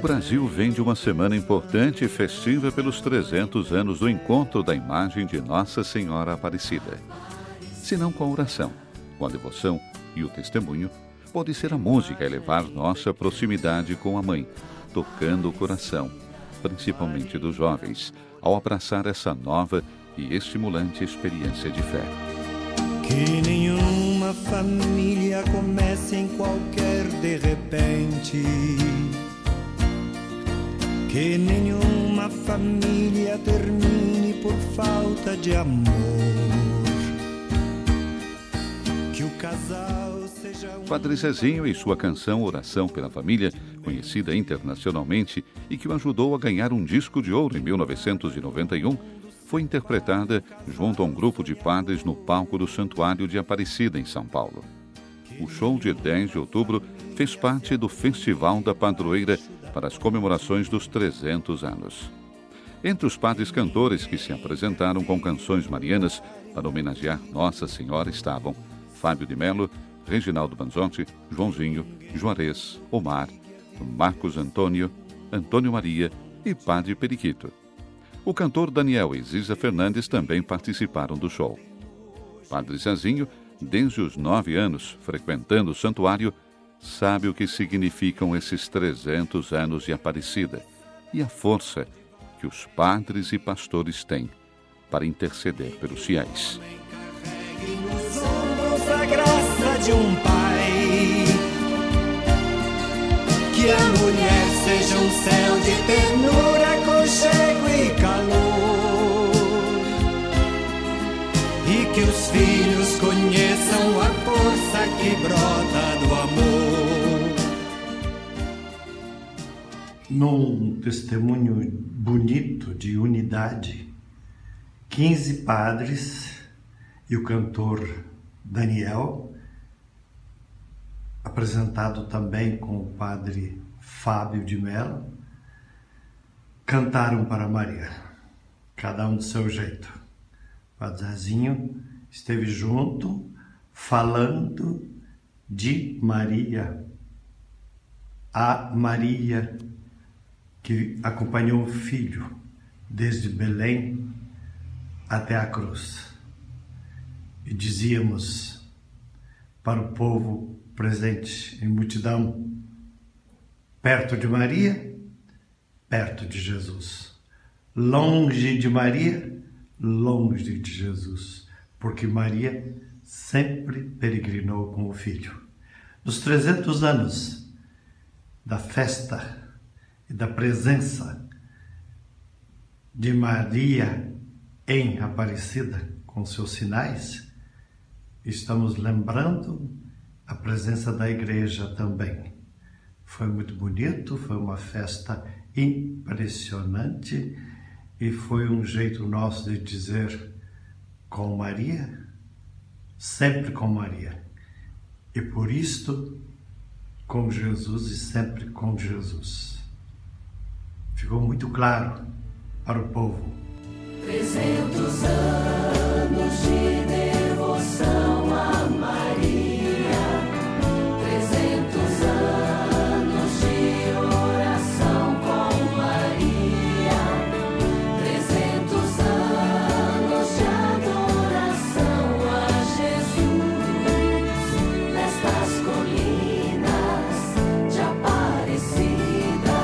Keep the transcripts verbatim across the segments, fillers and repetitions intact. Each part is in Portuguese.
Brasil vem de uma semana importante e festiva pelos trezentos anos do encontro da imagem de Nossa Senhora Aparecida. Se não com a oração, com a devoção e o testemunho, pode ser a música a elevar nossa proximidade com a Mãe, tocando o coração, principalmente dos jovens, ao abraçar essa nova e estimulante experiência de fé. Que nenhuma família comece em qualquer de repente. Que nenhuma família termine por falta de amor. Que o casal seja um... Padre Zezinho e sua canção Oração pela Família, conhecida internacionalmente e que o ajudou a ganhar um disco de ouro em mil novecentos e noventa e um, foi interpretada junto a um grupo de padres no palco do Santuário de Aparecida, em São Paulo. O show de dez de outubro fez parte do Festival da Padroeira para as comemorações dos trezentos anos. Entre os padres cantores que se apresentaram com canções marianas para homenagear Nossa Senhora estavam Fábio de Mello, Reginaldo Manzotti, Joãozinho, Juarez, Omar, Marcos Antônio, Antônio Maria e Padre Periquito. O cantor Daniel e Ziza Fernandes também participaram do show. Padre Zezinho, desde os nove anos, frequentando o santuário, sabe o que significam esses trezentos anos de Aparecida e a força que os padres e pastores têm para interceder pelos fiéis. Carregue nos ombros a graça de um pai. Que a mulher seja um céu de ternura, aconchego e calor. E que os filhos conheçam a força que brota do amor. Num testemunho bonito de unidade, quinze padres e o cantor Daniel, apresentado também com o padre Fábio de Mello, cantaram para Maria, cada um do seu jeito. O padre Zezinho esteve junto, falando de Maria, a Maria que acompanhou o filho desde Belém até a cruz. E dizíamos para o povo presente em multidão, perto de Maria, perto de Jesus. Longe de Maria, longe de Jesus, porque Maria sempre peregrinou com o Filho. Nos trezentos anos da festa e da presença de Maria em Aparecida, com seus sinais, estamos lembrando a presença da igreja também. Foi muito bonito, foi uma festa impressionante e foi um jeito nosso de dizer com Maria, sempre com Maria. E por isto, com Jesus e sempre com Jesus. Ficou muito claro para o povo. Trezentos anos de devoção a Maria, trezentos anos de oração com Maria, trezentos anos de adoração a Jesus, nestas colinas de Aparecida.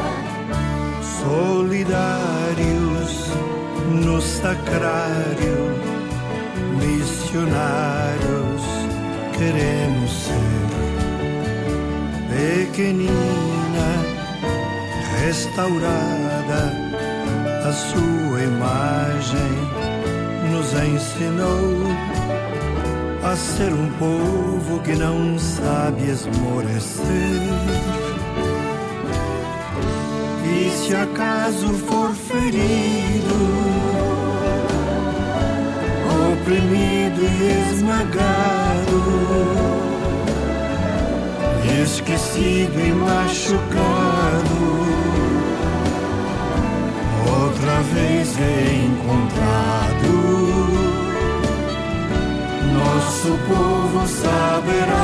Solidários no sacrário, missionários queremos ser. Pequenina, restaurada, a sua imagem nos ensinou a ser um povo que não sabe esmorecer. E se acaso for ferido, oprimido e esmagado, esquecido e machucado, outra vez reencontrado, nosso povo saberá